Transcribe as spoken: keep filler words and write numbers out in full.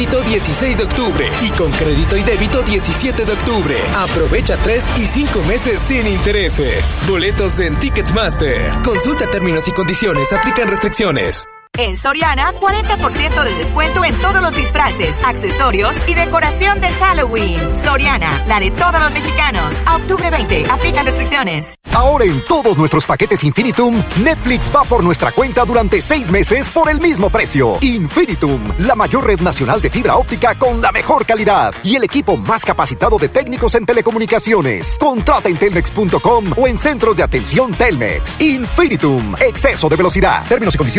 dieciséis de octubre y con crédito y débito diecisiete de octubre. Aprovecha tres y cinco meses sin intereses. Boletos en Ticketmaster. Consulta términos y condiciones. Aplican restricciones. En Soriana, cuarenta por ciento de descuento en todos los disfraces, accesorios y decoración de Halloween. Soriana, la de todos los mexicanos. A octubre veinte, aplican restricciones. Ahora en todos nuestros paquetes Infinitum, Netflix va por nuestra cuenta durante seis meses por el mismo precio. Infinitum, la mayor red nacional de fibra óptica con la mejor calidad y el equipo más capacitado de técnicos en telecomunicaciones. Contrata en telmex punto com o en centros de atención Telmex. Infinitum, exceso de velocidad. Términos y condiciones